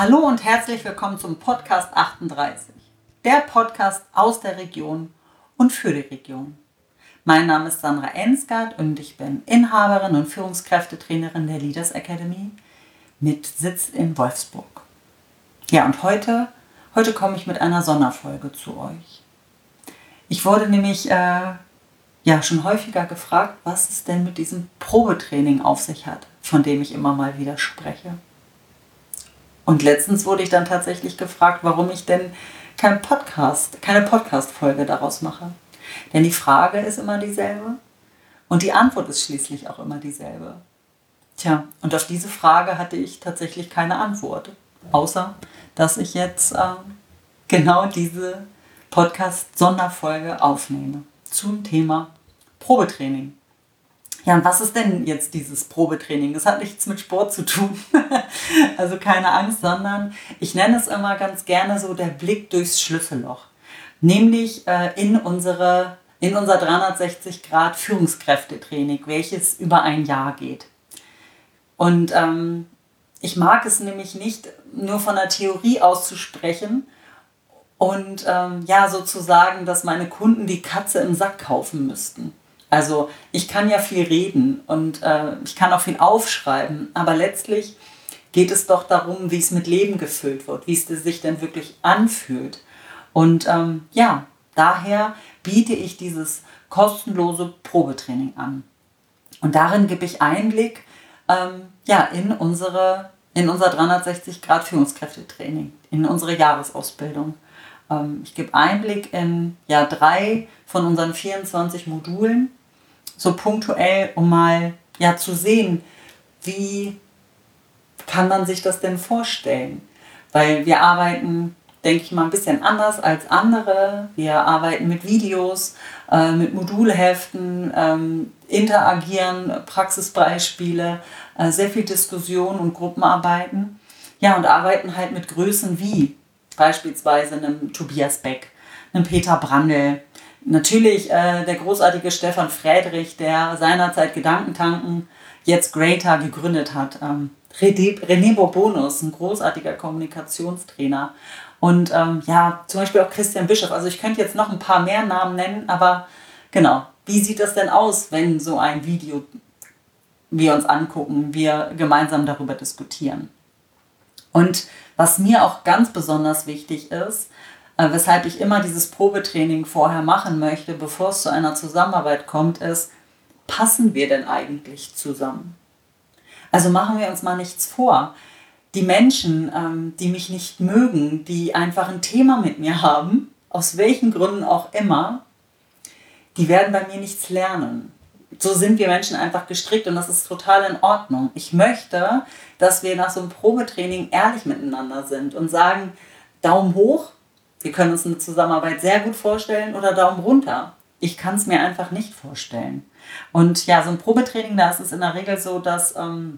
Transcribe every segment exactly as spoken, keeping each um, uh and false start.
Hallo und herzlich willkommen zum Podcast achtunddreißig, der Podcast aus der Region und für die Region. Mein Name ist Sandra Ensgard und ich bin Inhaberin und Führungskräftetrainerin der Leaders Academy mit Sitz in Wolfsburg. Ja, und heute, heute komme ich mit einer Sonderfolge zu euch. Ich wurde nämlich äh, ja schon häufiger gefragt, was es denn mit diesem Probetraining auf sich hat, von dem ich immer mal wieder spreche. Und letztens wurde ich dann tatsächlich gefragt, warum ich denn kein Podcast, keine Podcast-Folge daraus mache. Denn die Frage ist immer dieselbe und die Antwort ist schließlich auch immer dieselbe. Tja, und auf diese Frage hatte ich tatsächlich keine Antwort. Außer, dass ich jetzt äh, genau diese Podcast-Sonderfolge aufnehme zum Thema Probetraining. Ja, und was ist denn jetzt dieses Probetraining? Das hat nichts mit Sport zu tun, also keine Angst, sondern ich nenne es immer ganz gerne so der Blick durchs Schlüsselloch. Nämlich äh, in, unsere, in unser dreihundertsechzig Grad Führungskräftetraining, welches über ein Jahr geht. Und ähm, ich mag es nämlich nicht, nur von der Theorie auszusprechen und ähm, ja sozusagen, dass meine Kunden die Katze im Sack kaufen müssten. Also ich kann ja viel reden und äh, ich kann auch viel aufschreiben, aber letztlich geht es doch darum, wie es mit Leben gefüllt wird, wie es sich denn wirklich anfühlt. Und ähm, ja, daher biete ich dieses kostenlose Probetraining an. Und darin gebe ich Einblick ähm, ja, in, unsere, in unser dreihundertsechzig Grad Führungskräftetraining, in unsere Jahresausbildung. Ähm, ich gebe Einblick in ja, drei von unseren vierundzwanzig Modulen, so punktuell, um mal ja, zu sehen, wie kann man sich das denn vorstellen. Weil wir arbeiten, denke ich mal, ein bisschen anders als andere. Wir arbeiten mit Videos, äh, mit Modulheften, ähm, interagieren, Praxisbeispiele, äh, sehr viel Diskussion und Gruppenarbeiten. Ja, und arbeiten halt mit Größen wie beispielsweise einem Tobias Beck, einem Peter Brandl, natürlich äh, der großartige Stefan Friedrich, der seinerzeit Gedankentanken, jetzt Greater gegründet hat. Ähm, René Bourbonus, ein großartiger Kommunikationstrainer. Und ähm, ja, zum Beispiel auch Christian Bischoff. Also ich könnte jetzt noch ein paar mehr Namen nennen, aber genau, wie sieht das denn aus, wenn so ein Video wir uns angucken, wir gemeinsam darüber diskutieren? Und was mir auch ganz besonders wichtig ist, äh, weshalb ich immer dieses Probetraining vorher machen möchte, bevor es zu einer Zusammenarbeit kommt, ist, passen wir denn eigentlich zusammen? Also machen wir uns mal nichts vor. Die Menschen, ähm, die mich nicht mögen, die einfach ein Thema mit mir haben, aus welchen Gründen auch immer, die werden bei mir nichts lernen. So sind wir Menschen einfach gestrickt und das ist total in Ordnung. Ich möchte, dass wir nach so einem Probetraining ehrlich miteinander sind und sagen, Daumen hoch, wir können uns eine Zusammenarbeit sehr gut vorstellen, oder Daumen runter. Ich kann es mir einfach nicht vorstellen. Und ja, so ein Probetraining, da ist es in der Regel so, dass ähm,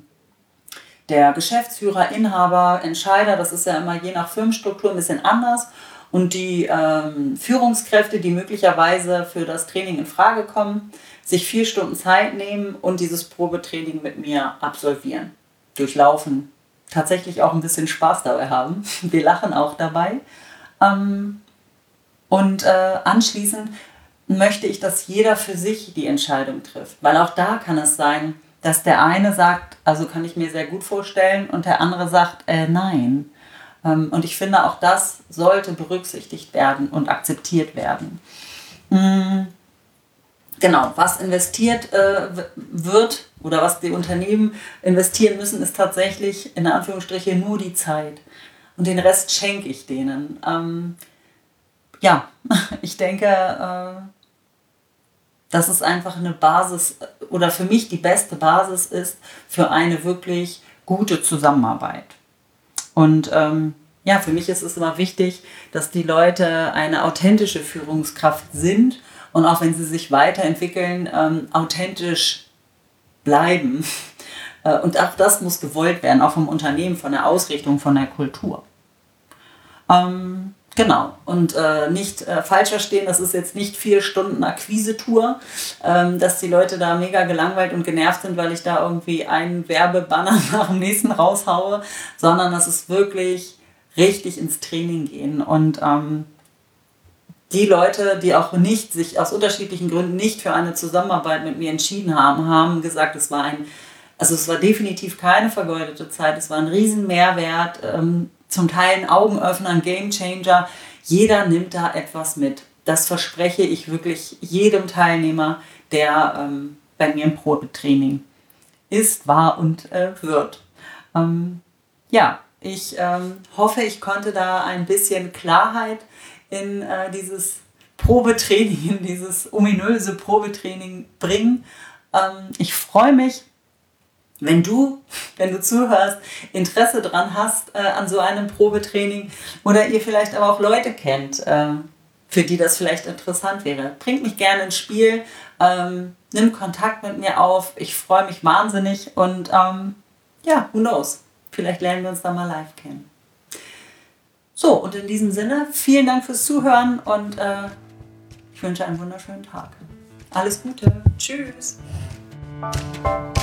der Geschäftsführer, Inhaber, Entscheider, das ist ja immer je nach Firmenstruktur ein bisschen anders, und die ähm, Führungskräfte, die möglicherweise für das Training in Frage kommen, sich vier Stunden Zeit nehmen und dieses Probetraining mit mir absolvieren, durchlaufen, tatsächlich auch ein bisschen Spaß dabei haben. Wir lachen auch dabei. Ähm, und äh, anschließend möchte ich, dass jeder für sich die Entscheidung trifft, weil auch da kann es sein, dass der eine sagt, also kann ich mir sehr gut vorstellen, und der andere sagt, äh, nein. Ähm, und ich finde, auch das sollte berücksichtigt werden und akzeptiert werden. Mhm. Genau, was investiert äh, wird oder was die Unternehmen investieren müssen, ist tatsächlich in Anführungsstrichen nur die Zeit. Und den Rest schenke ich denen. Ähm, ja, ich denke, äh, dass es einfach eine Basis oder für mich die beste Basis ist für eine wirklich gute Zusammenarbeit. Und ähm, ja, für mich ist es immer wichtig, dass die Leute eine authentische Führungskraft sind und auch wenn sie sich weiterentwickeln, ähm, authentisch bleiben. Und auch das muss gewollt werden, auch vom Unternehmen, von der Ausrichtung, von der Kultur. Ähm, Genau, und äh, nicht äh, falsch verstehen, das ist jetzt nicht vier Stunden Akquise-Tour, ähm, dass die Leute da mega gelangweilt und genervt sind, weil ich da irgendwie einen Werbebanner nach dem nächsten raushaue, sondern das ist wirklich richtig ins Training gehen. Und ähm, die Leute, die auch nicht sich aus unterschiedlichen Gründen nicht für eine Zusammenarbeit mit mir entschieden haben, haben gesagt, es war ein, also es war definitiv keine vergeudete Zeit, es war ein riesen Mehrwert, ähm, zum Teil ein Augenöffner, ein Gamechanger. Jeder nimmt da etwas mit. Das verspreche ich wirklich jedem Teilnehmer, der ähm, bei mir im Probetraining ist, war und äh, wird. Ähm, ja, ich ähm, hoffe, ich konnte da ein bisschen Klarheit in äh, dieses Probetraining, in dieses ominöse Probetraining bringen. Ähm, ich freue mich, wenn du, wenn du zuhörst, Interesse dran hast äh, an so einem Probetraining oder ihr vielleicht aber auch Leute kennt, äh, für die das vielleicht interessant wäre. Bringt mich gerne ins Spiel, ähm, nimm Kontakt mit mir auf. Ich freue mich wahnsinnig und ähm, ja, who knows? Vielleicht lernen wir uns da mal live kennen. So, und in diesem Sinne, vielen Dank fürs Zuhören und äh, ich wünsche einen wunderschönen Tag. Alles Gute. Tschüss.